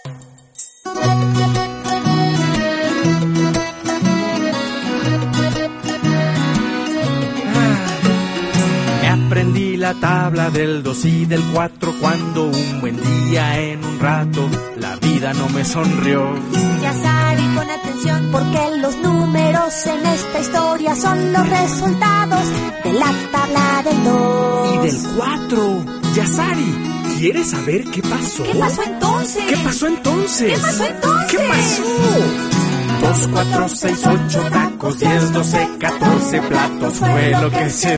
Aprendí la tabla del 2 y del 4 cuando un buen día en un rato la vida no me sonrió. Yazari, con atención, porque los números en esta historia son los resultados de la tabla del 2 y del 4. Yazari, ¿quieres saber qué pasó? ¿Qué pasó entonces? ¿Qué pasó entonces? ¿Qué pasó entonces? ¿Qué pasó? 2, 4, 6, 8 tacos, 10, 12, 14 platos fue lo que se